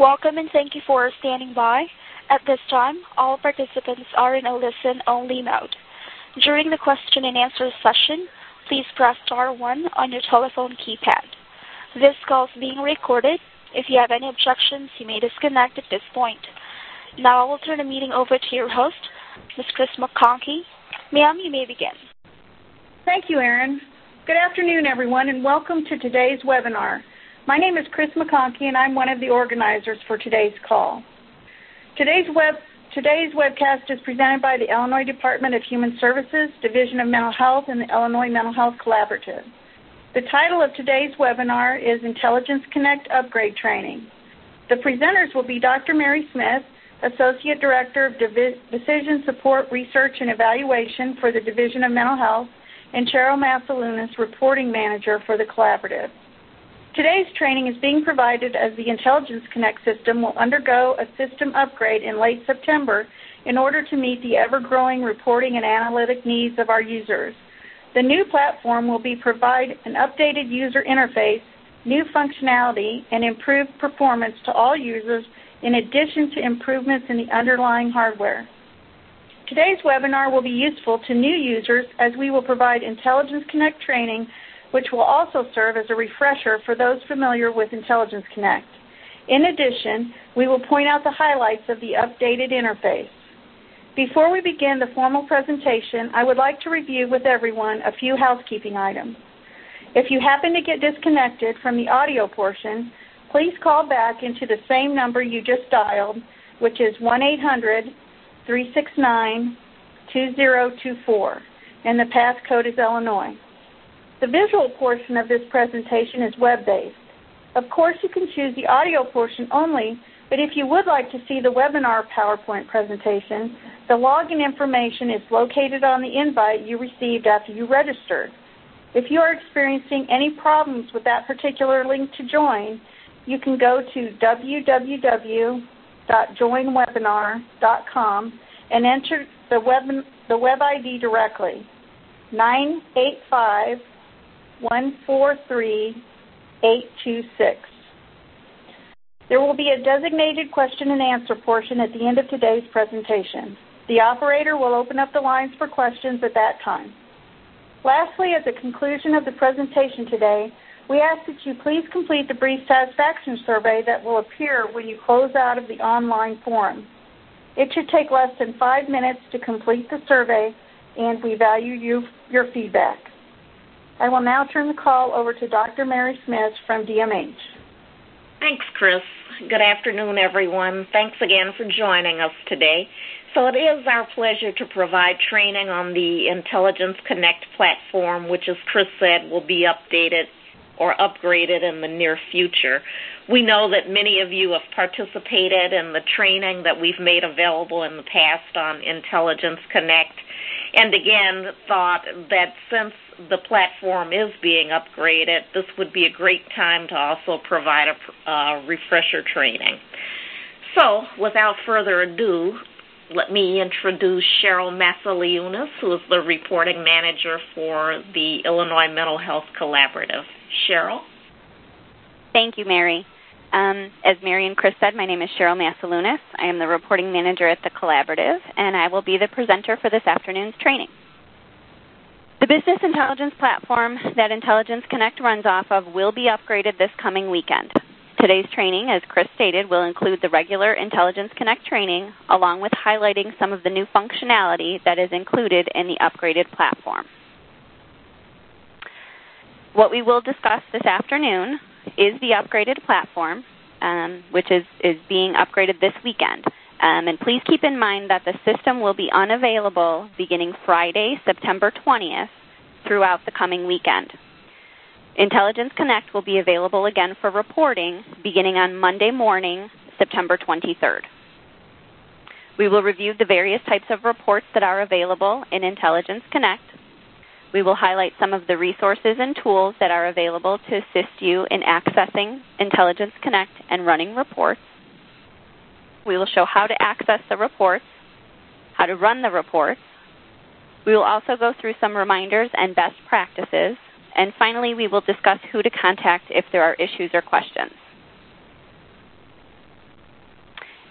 Welcome and thank you for standing by. At this time, all participants are in a listen-only mode. During the question and answer session, please press star 1 on your telephone keypad. This call is being recorded. If you have any objections, you may disconnect at this point. Now I will turn the meeting over to your host, Ms. Chris McConkey. Ma'am, you may begin. Thank you, Erin. Good afternoon, everyone, and welcome to today's webinar. My name is Chris McConkey, and I'm one of the organizers for today's call. Today's webcast is presented by the Illinois Department of Human Services, Division of Mental Health, and the Illinois Mental Health Collaborative. The title of today's webinar is Intelligence Connect Upgrade Training. The presenters will be Dr. Mary Smith, Associate Director of Decision Support Research and Evaluation for the Division of Mental Health, and Cheryl Massalunas, Reporting Manager for the Collaborative. Today's training is being provided as the Intelligence Connect system will undergo a system upgrade in late September in order to meet the ever-growing reporting and analytic needs of our users. The new platform will provide an updated user interface, new functionality, and improved performance to all users in addition to improvements in the underlying hardware. Today's webinar will be useful to new users as we will provide Intelligence Connect training, which will also serve as a refresher for those familiar with Intelligence Connect. In addition, we will point out the highlights of the updated interface. Before we begin the formal presentation, I would like to review with everyone a few housekeeping items. If you happen to get disconnected from the audio portion, please call back into the same number you just dialed, which is 1-800-369-2024, and the passcode is Illinois. The visual portion of this presentation is web-based. Of course, you can choose the audio portion only, but if you would like to see the webinar PowerPoint presentation, the login information is located on the invite you received after you registered. If you are experiencing any problems with that particular link to join, you can go to www.joinwebinar.com and enter the web ID directly, 985-143-826. There will be a designated question and answer portion at the end of today's presentation. The operator will open up the lines for questions at that time. Lastly, at the conclusion of the presentation today, we ask that you please complete the brief satisfaction survey that will appear when you close out of the online forum. It should take less than 5 minutes to complete the survey, and we value your feedback. I will now turn the call over to Dr. Mary Smith from DMH. Thanks, Chris. Good afternoon, everyone. Thanks again for joining us today. So it is our pleasure to provide training on the Intelligence Connect platform, which, as Chris said, will be updated or upgraded in the near future. We know that many of you have participated in the training that we've made available in the past on Intelligence Connect, and again thought that since the platform is being upgraded, this would be a great time to also provide a refresher training. So, without further ado, let me introduce Cheryl Massalunas, who is the reporting manager for the Illinois Mental Health Collaborative. Cheryl? Thank you, Mary. As Mary and Chris said, my name is Cheryl Massalunas. I am the reporting manager at the Collaborative, and I will be the presenter for this afternoon's training. The business intelligence platform that Intelligence Connect runs off of will be upgraded this coming weekend. Today's training, as Chris stated, will include the regular Intelligence Connect training, along with highlighting some of the new functionality that is included in the upgraded platform. What we will discuss this afternoon is the upgraded platform, which is being upgraded this weekend. And please keep in mind that the system will be unavailable beginning Friday, September 20th, throughout the coming weekend. Intelligence Connect will be available again for reporting beginning on Monday morning, September 23rd. We will review the various types of reports that are available in Intelligence Connect. We will highlight some of the resources and tools that are available to assist you in accessing Intelligence Connect and running reports. We will show how to access the reports, how to run the reports. We will also go through some reminders and best practices. And finally, we will discuss who to contact if there are issues or questions.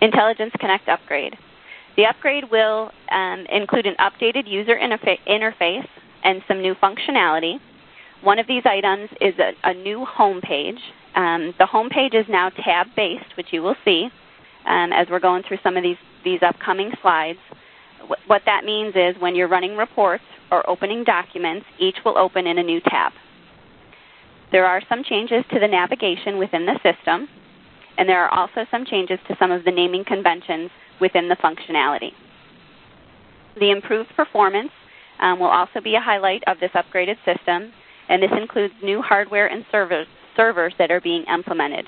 Intelligence Connect upgrade. The upgrade will include an updated user interface and some new functionality. One of these items is a new home page. The home page is now tab-based, which you will see as we're going through some of these upcoming slides. What that means is when you're running reports or opening documents, each will open in a new tab. There are some changes to the navigation within the system, and there are also some changes to some of the naming conventions within the functionality. The improved performance will also be a highlight of this upgraded system, and this includes new hardware and servers that are being implemented.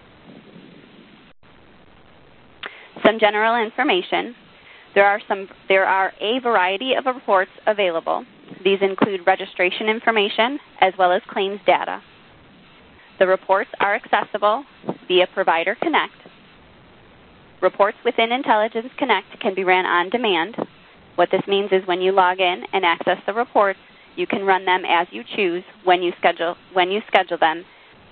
Some general information. There are a variety of reports available. These include registration information as well as claims data. The reports are accessible via Provider Connect. Reports within Intelligence Connect can be ran on demand. What this means is when you log in and access the reports, you can run them as you choose when you schedule them.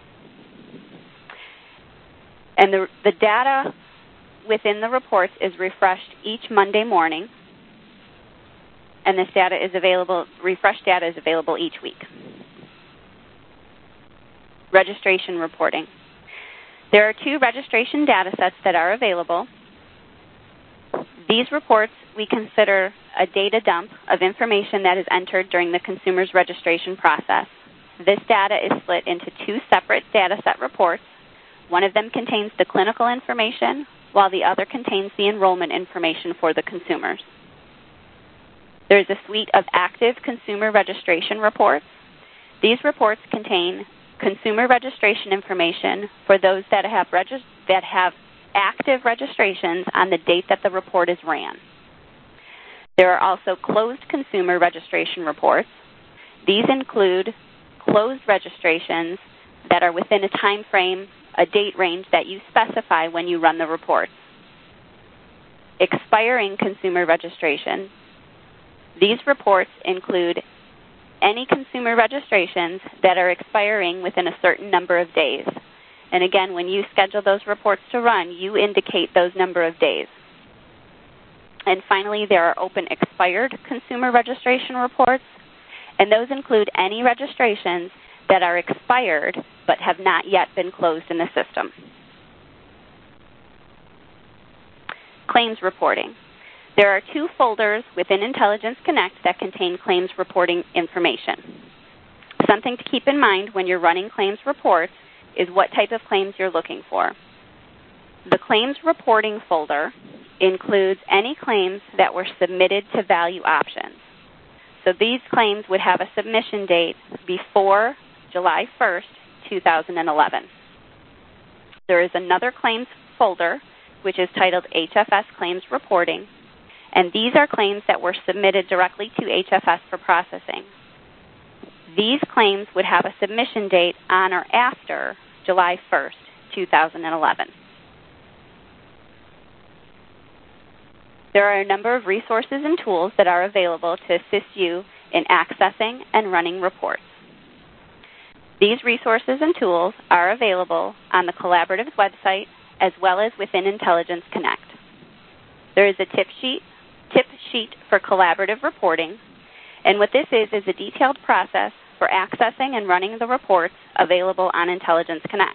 And the data within the reports is refreshed each Monday morning, and this data is available, refreshed data is available each week. Registration reporting. There are 2 registration data sets that are available. These reports we consider a data dump of information that is entered during the consumer's registration process. This data is split into 2 separate data set reports. One of them contains the clinical information, while the other contains the enrollment information for the consumers. There is a suite of active consumer registration reports. These reports contain consumer registration information for those that have active registrations on the date that the report is ran. There are also closed consumer registration reports. These include closed registrations that are within a time frame, a date range that you specify when you run the report. Expiring consumer registration. These reports include any consumer registrations that are expiring within a certain number of days. And again, when you schedule those reports to run, you indicate those number of days. And finally, there are open expired consumer registration reports, and those include any registrations that are expired but have not yet been closed in the system. Claims reporting. There are 2 folders within Intelligence Connect that contain claims reporting information. Something to keep in mind when you're running claims reports is what type of claims you're looking for. The claims reporting folder includes any claims that were submitted to Value Options. So these claims would have a submission date before July 1st, 2011. There is another claims folder, which is titled HFS Claims Reporting, and these are claims that were submitted directly to HFS for processing. These claims would have a submission date on or after July 1st, 2011. There are a number of resources and tools that are available to assist you in accessing and running reports. These resources and tools are available on the Collaborative's website as well as within Intelligence Connect. There is a tip sheet for collaborative reporting, and what this is a detailed process for accessing and running the reports available on Intelligence Connect.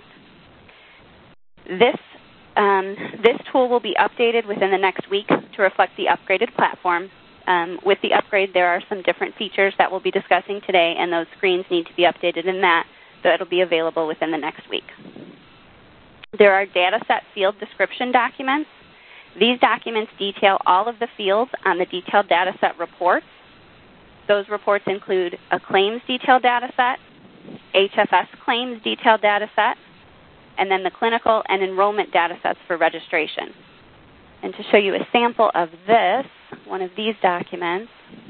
This tool will be updated within the next week to reflect the upgraded platform. With the upgrade, there are some different features that we'll be discussing today, and those screens need to be updated in that, so it'll be available within the next week. There are data set field description documents. These documents detail all of the fields on the detailed data set reports. Those reports include a claims detailed data set, HFS claims detailed data set, and then the clinical and enrollment data sets for registration. And to show you a sample of this, one of these documents,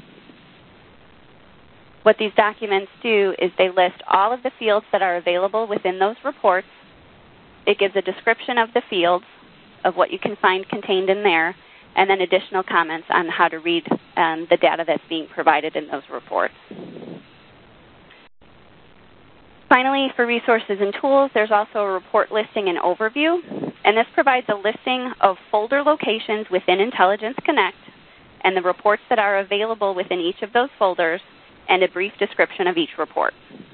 what these documents do is they list all of the fields that are available within those reports. It gives a description of the fields, of what you can find contained in there, and then additional comments on how to read the data that's being provided in those reports. finally, for resources and tools, there's also a report listing and overview. And this provides a listing of folder locations within Intelligence Connect and the reports that are available within each of those folders and a brief description of each report.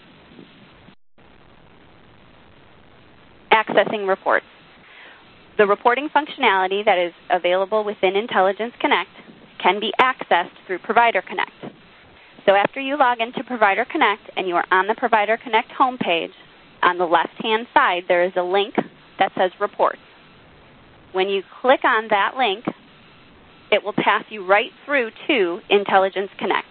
Accessing reports. The reporting functionality that is available within Intelligence Connect can be accessed through Provider Connect. So after you log into Provider Connect and you are on the Provider Connect homepage, on the left-hand side there is a link that says Reports. When you click on that link, it will pass you right through to Intelligence Connect.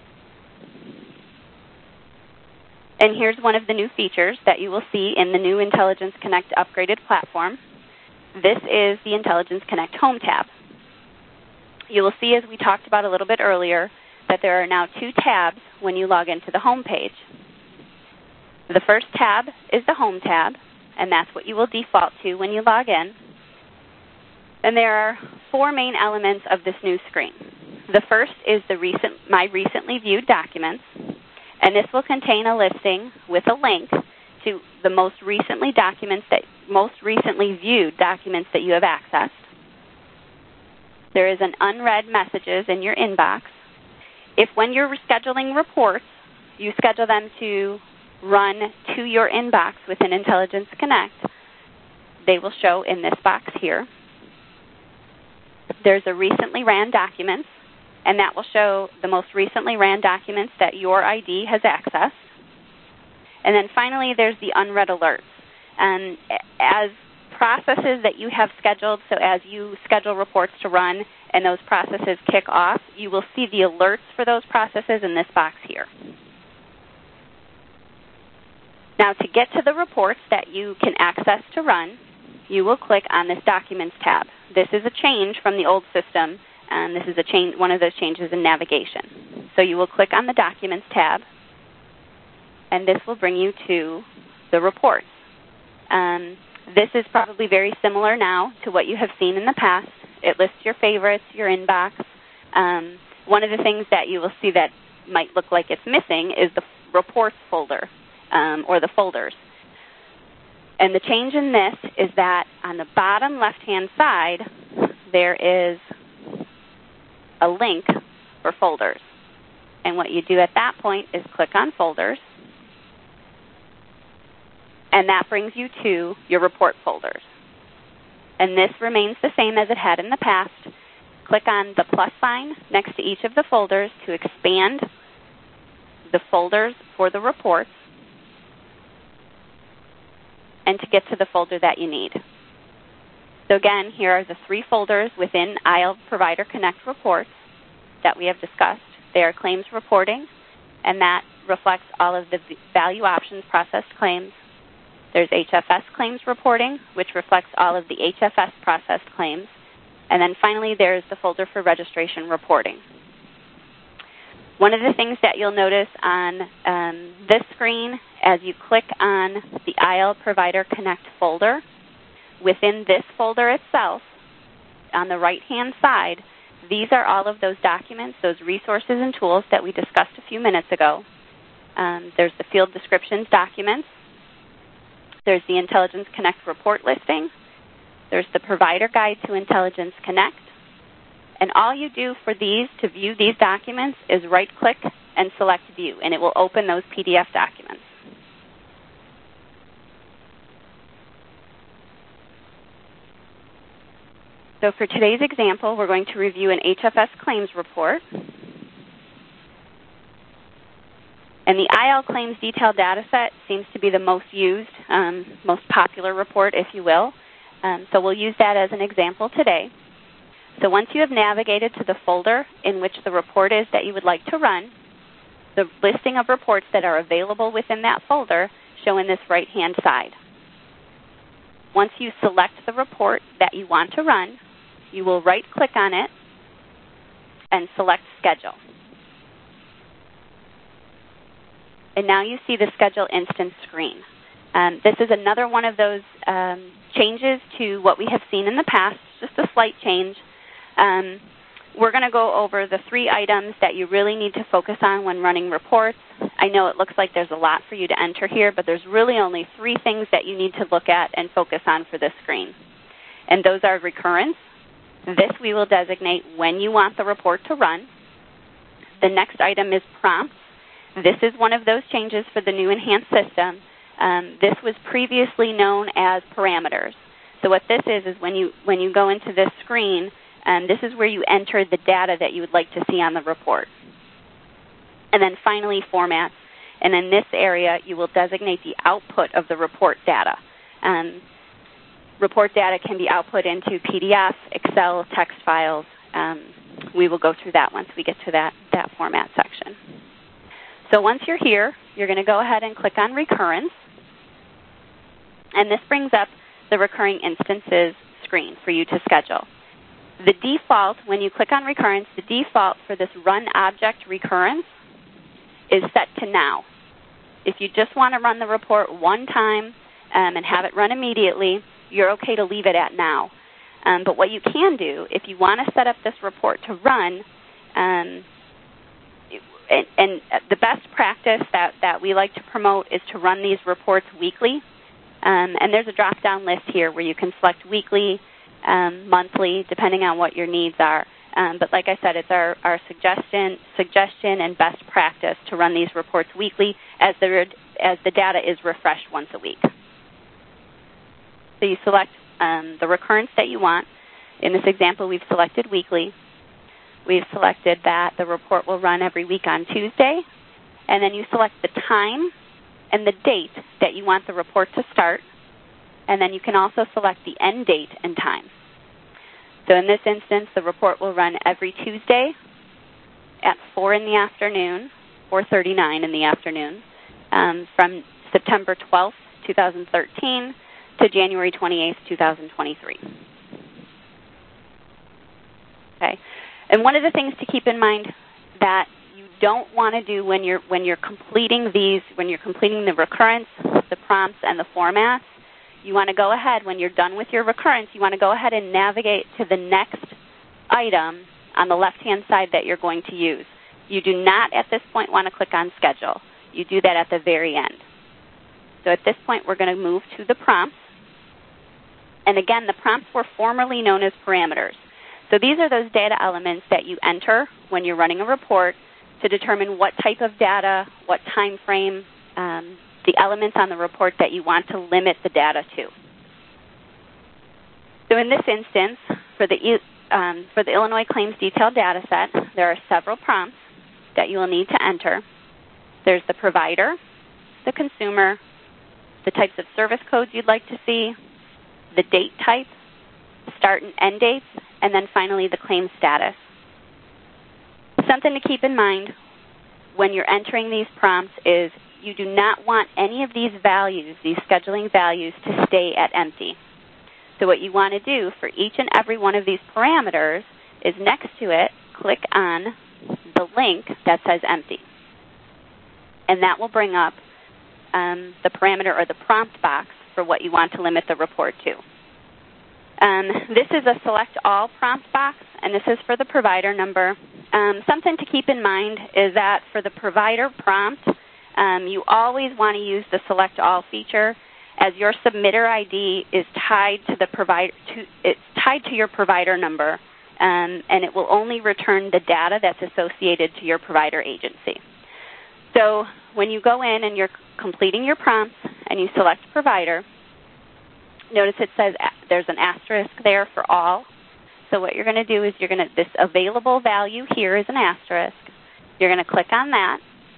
And here's one of the new features that you will see in the new Intelligence Connect upgraded platform. This is the Intelligence Connect Home tab. You will see, as we talked about a little bit earlier, that there are now 2 tabs when you log into the home page. The first tab is the Home tab, and that's what you will default to when you log in. And there are 4 main elements of this new screen. The first is the My Recently Viewed Documents, and this will contain a listing with a link to the most recently viewed documents that you have accessed. There is an Unread Messages in your inbox. If when you're scheduling reports, you schedule them to run to your inbox within Intelligence Connect, they will show in this box here. There's a Recently Ran Documents, and that will show the most recently ran documents that your ID has accessed. And then finally, there's the Unread Alerts. And as processes that you have scheduled, so as you schedule reports to run and those processes kick off, you will see the alerts for those processes in this box here. Now, to get to the reports that you can access to run, you will click on this Documents tab. This is a change from the old system, and this is one of those changes in navigation. So you will click on the Documents tab, and this will bring you to the reports. This is probably very similar now to what you have seen in the past. It lists your favorites, your inbox. One of the things that you will see that might look like it's missing is the Reports folder, or the folders. And the change in this is that on the bottom left-hand side, there is a link for folders. And what you do at that point is click on Folders, and that brings you to your report folders. And this remains the same as it had in the past. Click on the plus sign next to each of the folders to expand the folders for the reports and to get to the folder that you need. So again, here are the 3 folders within IL Provider Connect reports that we have discussed. They are claims reporting, and that reflects all of the value options processed claims. There's HFS claims reporting, which reflects all of the HFS processed claims. And then finally, there's the folder for registration reporting. One of the things that you'll notice on this screen, as you click on the IL Provider Connect folder, within this folder itself, on the right-hand side, these are all of those documents, those resources and tools that we discussed a few minutes ago. There's the field descriptions documents. There's the Intelligence Connect report listing. There's the Provider Guide to Intelligence Connect. And all you do for these, to view these documents, is right-click and select View, and it will open those PDF documents. So for today's example, we're going to review an HFS claims report. And the IL Claims Detail Dataset seems to be the most used, most popular report, if you will. So we'll use that as an example today. So once you have navigated to the folder in which the report is that you would like to run, the listing of reports that are available within that folder show in this right-hand side. Once you select the report that you want to run, you will right-click on it and select Schedule. And now you see the Schedule Instance screen. This is another one of those changes to what we have seen in the past, just a slight change. we're going to go over the 3 items that you really need to focus on when running reports. I know it looks like there's a lot for you to enter here, but there's really only 3 things that you need to look at and focus on for this screen. And those are recurrence. This we will designate when you want the report to run. The next item is prompts. This is one of those changes for the new enhanced system. This was previously known as parameters. So what this is when you go into this screen, this is where you enter the data that you would like to see on the report. And then finally, formats. And in this area, you will designate the output of the report data. Report data can be output into PDF, Excel, text files. We will go through that once we get to that format section. So once you're here, you're going to go ahead and click on Recurrence. And this brings up the Recurring Instances screen for you to schedule. The default, when you click on Recurrence, the default for this Run Object Recurrence is set to Now. If you just want to run the report one time and have it run immediately, you're okay to leave it at Now. But what you can do, if you want to set up this report to run, and the best practice that we like to promote is to run these reports weekly. And there's a drop-down list here where you can select weekly, monthly, depending on what your needs are. But like I said, it's our suggestion and best practice to run these reports weekly as the data is refreshed once a week. So you select the recurrence that you want. In this example, we've selected weekly. We've selected that the report will run every week on Tuesday. And then you select the time and the date that you want the report to start. And then you can also select the end date and time. So in this instance, the report will run every Tuesday at 4 in the afternoon, 4:39 in the afternoon, from September 12th, 2013 to January 28th, 2023. Okay. And one of the things to keep in mind that you don't want to do when you're completing the recurrence, the prompts, and the formats, you want to go ahead, when you're done with your recurrence, you want to go ahead and navigate to the next item on the left-hand side that you're going to use. You do not, at this point, want to click on Schedule. You do that at the very end. So at this point, we're going to move to the prompts. And again, the prompts were formerly known as parameters. So these are those data elements that you enter when you're running a report to determine what type of data, what time frame, the elements on the report that you want to limit the data to. So in this instance, for the Illinois Claims Detailed Data Set, there are several prompts that you will need to enter. There's the provider, the consumer, the types of service codes you'd like to see, the date type, start and end dates, and then finally the claim status. Something to keep in mind when you're entering these prompts is you do not want any of these values, these scheduling values, to stay at empty. So what you want to do for each and every one of these parameters is next to it, click on the link that says empty. And that will bring up the parameter or the prompt box for what you want to limit the report to. This is a select all prompt box, and this is for the provider number. Something to keep in mind is that for the provider prompt, you always want to use the select all feature, as your submitter ID is tied to the provider. It's tied to your provider number, and it will only return the data that's associated to your provider agency. So when you go in and you're completing your prompts and you select provider, notice it says there's an asterisk there for all. So what you're going to do is this available value here is an asterisk. You're going to click on that.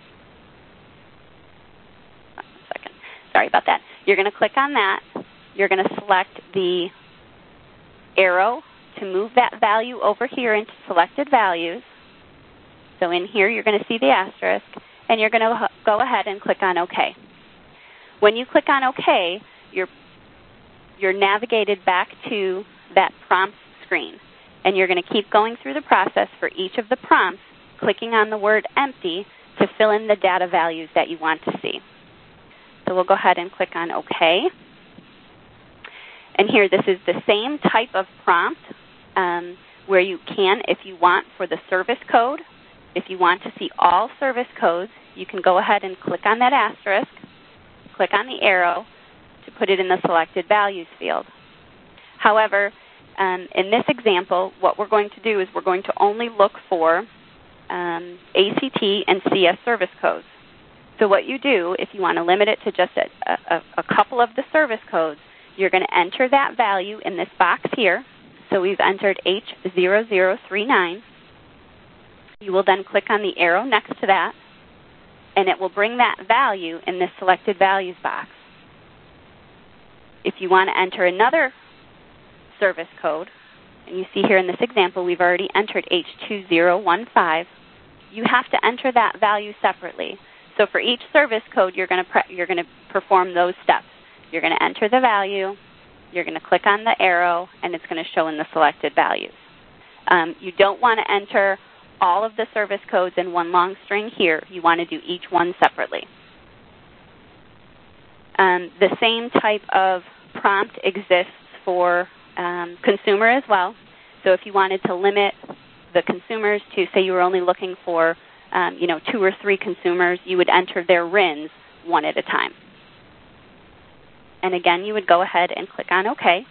Sorry about that. You're going to click on that. You're going to select the arrow to move that value over here into selected values. So in here, you're going to see the asterisk, and you're going to go ahead and click on OK. When you click on OK, you're navigated back to that prompt screen, and you're going to keep going through the process for each of the prompts, clicking on the word empty to fill in the data values that you want to see. So we'll go ahead and click on OK. And here, this is the same type of prompt where you can, if you want, for the service code. If you want to see all service codes, you can go ahead and click on that asterisk, click on the arrow to put it in the selected values field. However, in this example, what we're going to do is we're going to only look for ACT and CS service codes. So what you do, if you want to limit it to just a couple of the service codes, you're going to enter that value in this box here. So we've entered H0039. You will then click on the arrow next to that, and it will bring that value in this selected values box. If you want to enter another service code, and you see here in this example we've already entered H2015, you have to enter that value separately. So for each service code, you're going to perform those steps. You're going to enter the value, you're going to click on the arrow, and it's going to show in the selected values. You don't want to enter all of the service codes in one long string here. You want to do each one separately. The same type of prompt exists for consumer as well. So if you wanted to limit the consumers to, say you were only looking for 2 or 3 consumers, you would enter their RINs one at a time. And again, you would go ahead and click on OK.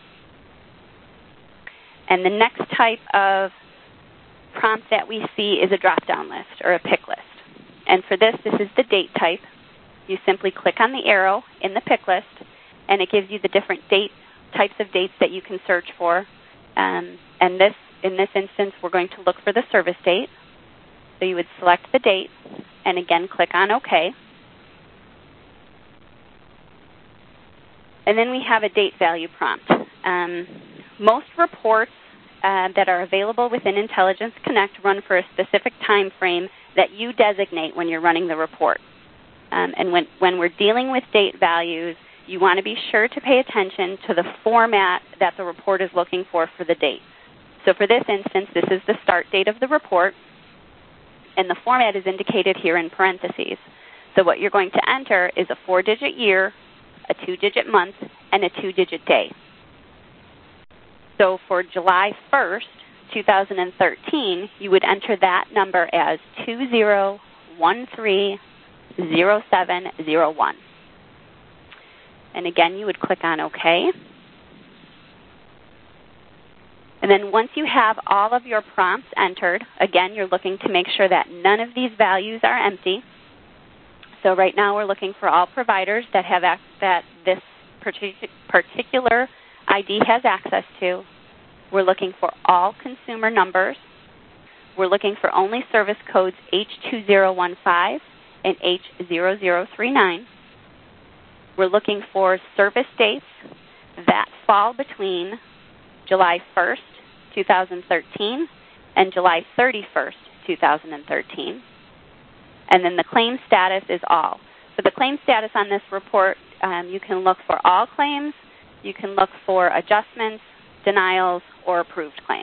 And the next type of prompt that we see is a drop-down list or a pick list. And for this is the date type. You simply click on the arrow in the pick list, and it gives you the different types of dates that you can search for. And in this instance, we're going to look for the service date. So you would select the date, and again, click on OK. And then we have a date value prompt. Most reports that are available within Intelligence Connect run for a specific time frame that you designate when you're running the report. And when we're dealing with date values, you want to be sure to pay attention to the format that the report is looking for the date. So for this instance, this is the start date of the report, and the format is indicated here in parentheses. So what you're going to enter is a 4-digit year, a 2-digit month, and a 2-digit day. So for July 1st, 2013, you would enter that number as 20130701. And again, you would click on OK. And then once you have all of your prompts entered, again, you're looking to make sure that none of these values are empty. So right now we're looking for all providers that have that this particular ID has access to. We're looking for all consumer numbers. We're looking for only service codes H2015 and H0039. We're looking for service dates that fall between July 1st, 2013 and July 31st, 2013. And then the claim status is all. So the claim status on this report, you can look for all claims, you can look for adjustments, denials, or approved claims.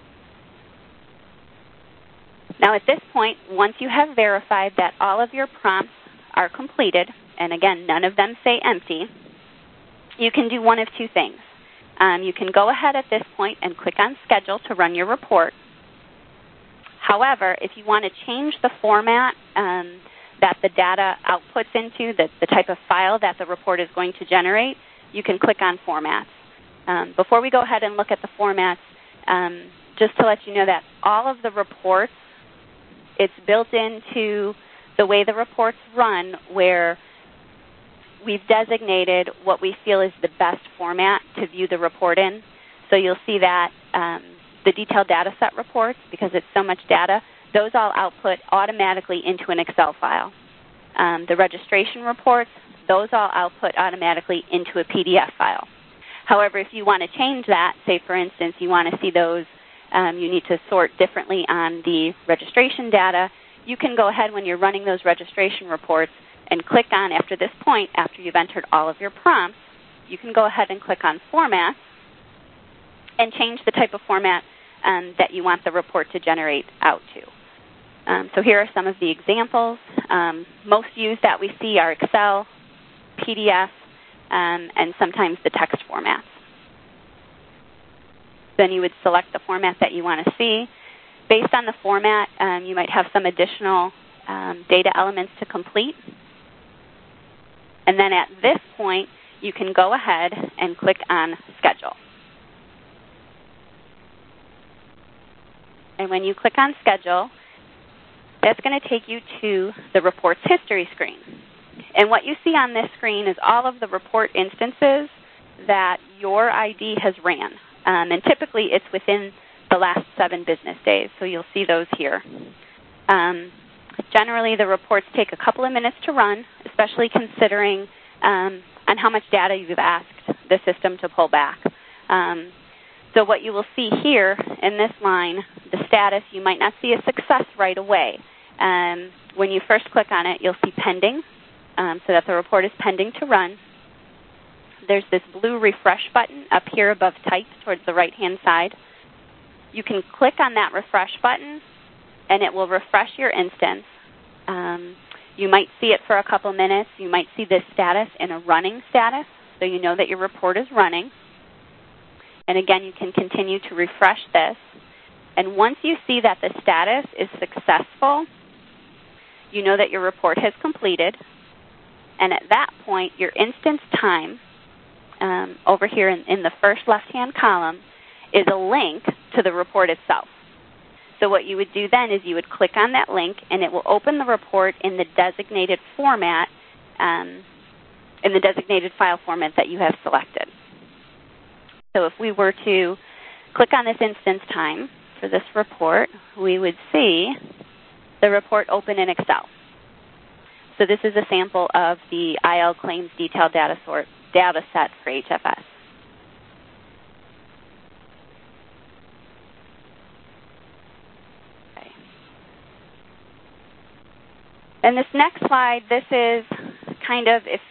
Now at this point, once you have verified that all of your prompts are completed, and again, none of them say empty, you can do one of two things. You can go ahead at this point and click on Schedule to run your report. However, if you want to change the format that the data outputs into, the type of file that the report is going to generate, you can click on Formats. Before we go ahead and look at the formats, just to let you know that all of the reports, it's built into the way the reports run where we've designated what we feel is the best format to view the report in. So you'll see that the detailed data set reports, because it's so much data, those all output automatically into an Excel file. The registration reports, those all output automatically into a PDF file. However, if you want to change that, say for instance you want to see those, you need to sort differently on the registration data, you can go ahead when you're running those registration reports and click on, after this point, after you've entered all of your prompts, you can go ahead and click on Format and change the type of format that you want the report to generate out to. So here are some of the examples. Most used that we see are Excel, PDF, and sometimes the text formats. Then you would select the format that you want to see. Based on the format, you might have some additional data elements to complete. And then at this point, you can go ahead and click on Schedule. And when you click on Schedule, that's going to take you to the Reports History screen. And what you see on this screen is all of the report instances that your ID has ran. And typically, it's within the last 7 business days, so you'll see those here. Generally, the reports take a couple of minutes to run, especially considering on how much data you've asked the system to pull back. So what you will see here in this line, the status, you might not see a success right away. When you first click on it, you'll see pending, so that the report is pending to run. There's this blue refresh button up here above type towards the right-hand side. You can click on that refresh button, and it will refresh your instance. You might see it for a couple minutes. You might see this status in a running status, so you know that your report is running. And again, you can continue to refresh this. And once you see that the status is successful, you know that your report has completed. And at that point, your instance time, over here in the first left-hand column, is a link to the report itself. So what you would do then is you would click on that link, and it will open the report in the designated format, in the designated file format that you have selected. So if we were to click on this instance time for this report, we would see the report open in Excel. So this is a sample of the IL claims detailed data set for HFS. Okay. And this next slide, this is kind of, if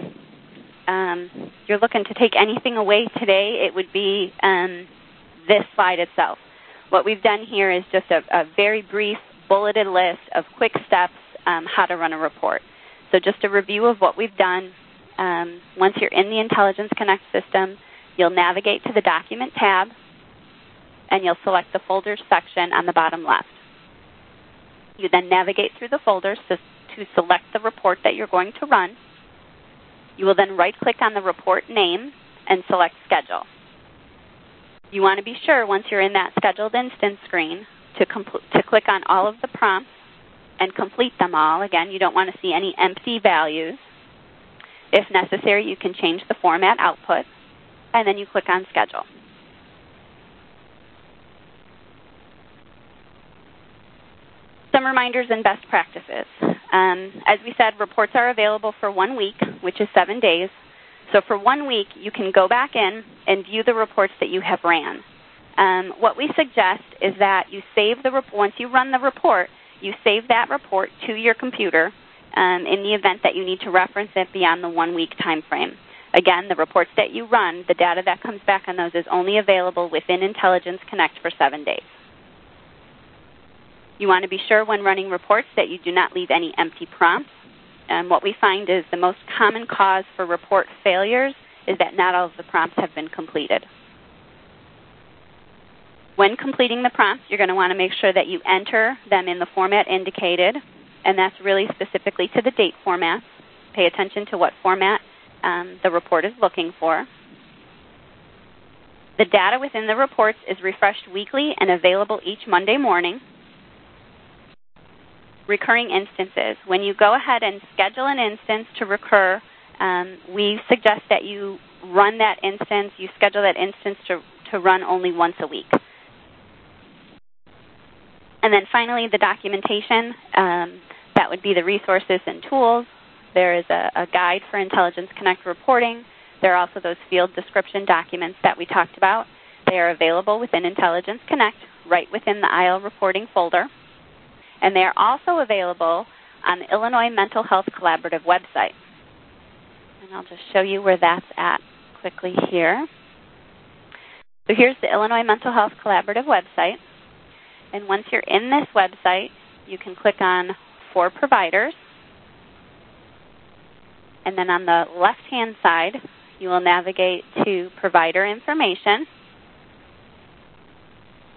you're looking to take anything away today, it would be this slide itself. What we've done here is just a very brief bulleted list of quick steps how to run a report. So just a review of what we've done. Once you're in the Intelligence Connect system, you'll navigate to the Document tab, and you'll select the Folders section on the bottom left. You then navigate through the folders to select the report that you're going to run. You will then right-click on the report name and select Schedule. You want to be sure, once you're in that scheduled instance screen, to click on all of the prompts and complete them all. Again, you don't want to see any empty values. If necessary, you can change the format output, and then you click on Schedule. Some reminders and best practices. As we said, reports are available for 1 week, which is 7 days. So for 1 week, you can go back in and view the reports that you have ran. What we suggest is that you save the report. Once you run the report, you save that report to your computer in the event that you need to reference it beyond the 1 week time frame. Again, the reports that you run, the data that comes back on those is only available within Intelligence Connect for 7 days. You want to be sure when running reports that you do not leave any empty prompts. What we find is the most common cause for report failures is that not all of the prompts have been completed. When completing the prompts, you're going to want to make sure that you enter them in the format indicated, and that's really specifically to the date format. Pay attention to what format the report is looking for. The data within the reports is refreshed weekly and available each Monday morning. Recurring instances. When you go ahead and schedule an instance to recur, we suggest that you run that instance, you schedule that instance to run only once a week. And then finally, the documentation. That would be the resources and tools. There is a guide for Intelligence Connect reporting. There are also those field description documents that we talked about. They are available within Intelligence Connect, right within the IL reporting folder. And they are also available on the Illinois Mental Health Collaborative website. And I'll just show you where that's at quickly here. So here's the Illinois Mental Health Collaborative website. And once you're in this website, you can click on For Providers. And then on the left-hand side, you will navigate to Provider Information.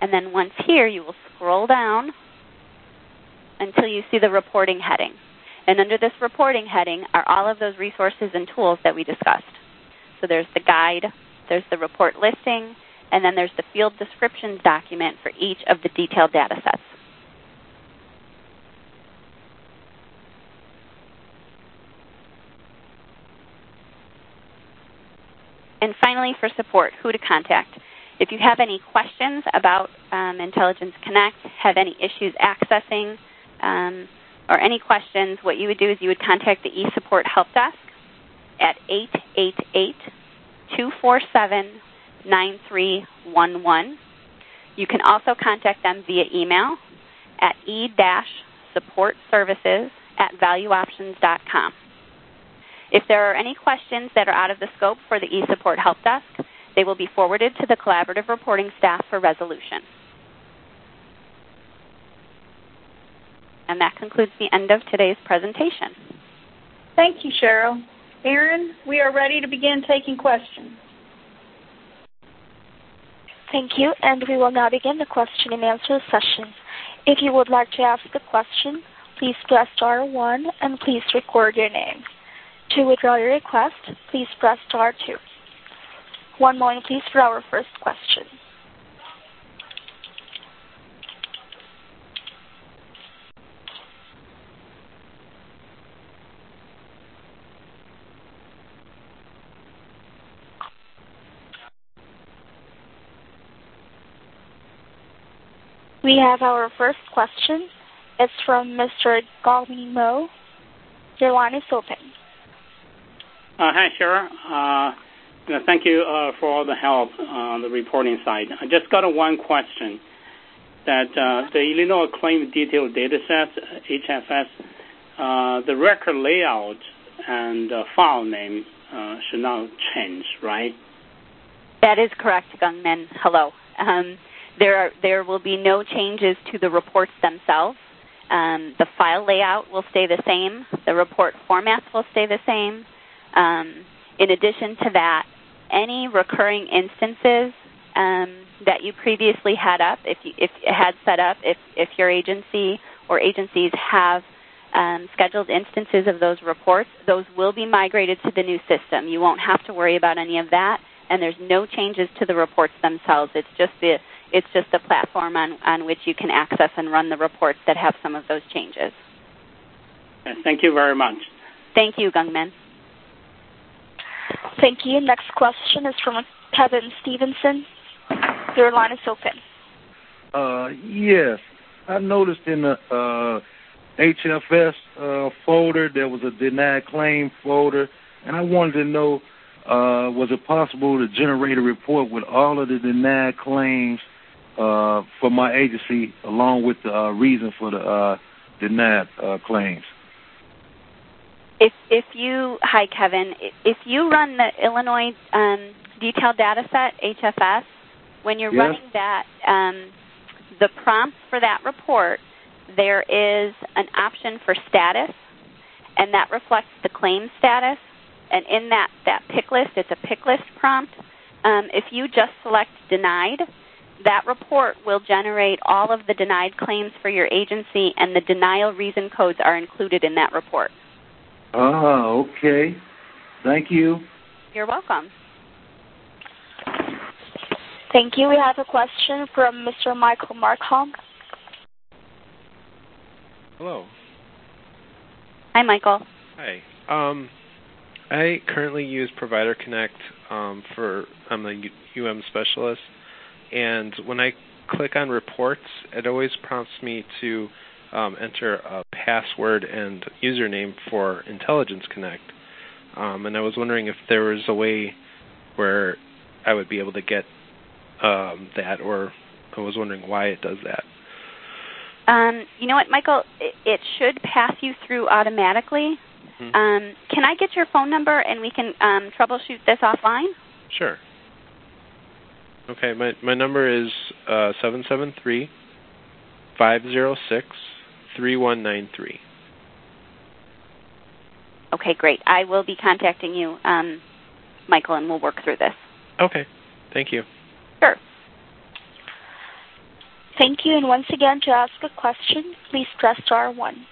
And then once here, you will scroll down until you see the reporting heading. And under this reporting heading are all of those resources and tools that we discussed. So there's the guide, there's the report listing, and then there's the field descriptions document for each of the detailed data sets. And finally, for support, who to contact. If you have any questions about Intelligence Connect, have any issues accessing, or any questions, what you would do is you would contact the eSupport Help Desk at 888-247-9311. You can also contact them via email at e-supportservices@valueoptions.com. If there are any questions that are out of the scope for the eSupport Help Desk, they will be forwarded to the collaborative reporting staff for resolution. And that concludes the end of today's presentation. Thank you, Cheryl. Erin, we are ready to begin taking questions. Thank you, and we will now begin the question and answer session. If you would like to ask a question, please press star 1 and please record your name. To withdraw your request, please press star 2. One moment, please, for our first question. We have our first question. It's from Mr. Gongmin Mo. Your line is open. Hi, Cheryl. Thank you for all the help on the reporting side. I just got one question. That the Illinois Claim Detailed Data Sets, HFS, the record layout and file name should not change, right? That is correct, Gungmin. Hello. There will be no changes to the reports themselves. The file layout will stay the same. The report formats will stay the same. In addition to that, any recurring instances that you previously had up, if your agency or agencies have scheduled instances of those reports, those will be migrated to the new system. You won't have to worry about any of that, and there's no changes to the reports themselves. It's just the platform on which you can access and run the reports that have some of those changes. Thank you very much. Thank you, Gungmin. Thank you. Next question is from Kevin Stevenson. Your line is open. Yes. I noticed in the HFS folder there was a denied claim folder, and I wanted to know, was it possible to generate a report with all of the denied claims for my agency along with the reason for the denied claims? Hi, Kevin. If you run the Illinois Detailed Data Set, HFS, when you're running that, the prompt for that report, there is an option for status, and that reflects the claim status. And in that pick list, it's a pick list prompt. If you just select denied, that report will generate all of the denied claims for your agency, and the denial reason codes are included in that report. Oh, okay. Thank you. You're welcome. Thank you. We have a question from Mr. Michael Markham. Hello. Hi, Michael. Hi. I currently use Provider Connect I'm a UM specialist, and when I click on reports, it always prompts me to enter a password and username for Intelligence Connect. And I was wondering if there was a way where I would be able to get that, or I was wondering why it does that. You know what, Michael? It should pass you through automatically. Mm-hmm. Can I get your phone number and we can troubleshoot this offline? Sure. Okay, my number is 773-506-3193. Okay, great. I will be contacting you, Michael, and we'll work through this. Okay, thank you. Sure. Thank you. And once again, to ask a question, please press star 1.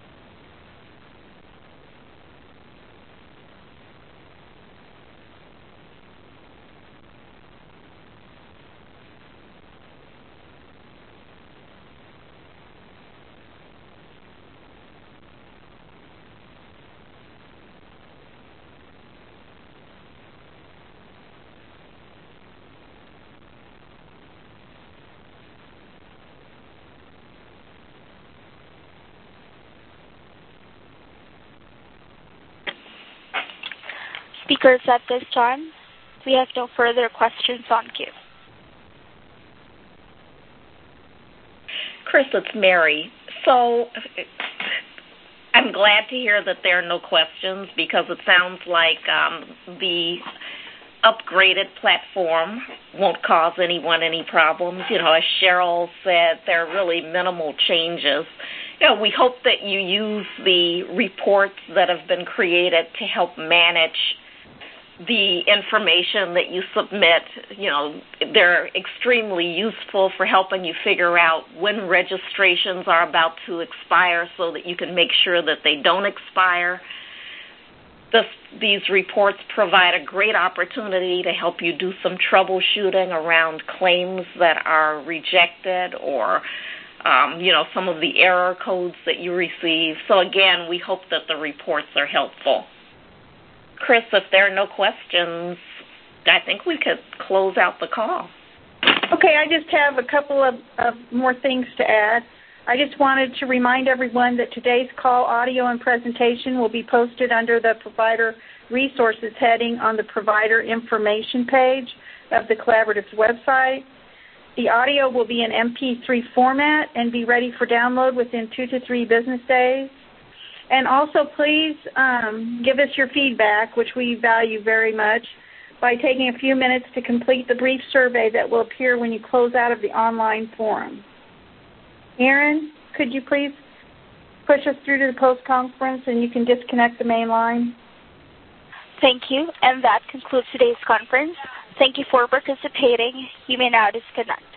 Speakers, at this time, we have no further questions on queue. Chris, it's Mary. So I'm glad to hear that there are no questions because it sounds like the upgraded platform won't cause anyone any problems. You know, as Cheryl said, there are really minimal changes. You know, we hope that you use the reports that have been created to help manage the information that you submit. You know, they're extremely useful for helping you figure out when registrations are about to expire so that you can make sure that they don't expire. These reports provide a great opportunity to help you do some troubleshooting around claims that are rejected or, you know, some of the error codes that you receive. So, again, we hope that the reports are helpful. Chris, if there are no questions, I think we could close out the call. Okay, I just have a couple of more things to add. I just wanted to remind everyone that today's call audio and presentation will be posted under the Provider Resources heading on the Provider Information page of the Collaborative's website. The audio will be in MP3 format and be ready for download within 2 to 3 business days. And also, please give us your feedback, which we value very much, by taking a few minutes to complete the brief survey that will appear when you close out of the online forum. Aaron, could you please push us through to the post-conference and you can disconnect the main line? Thank you. And that concludes today's conference. Thank you for participating. You may now disconnect.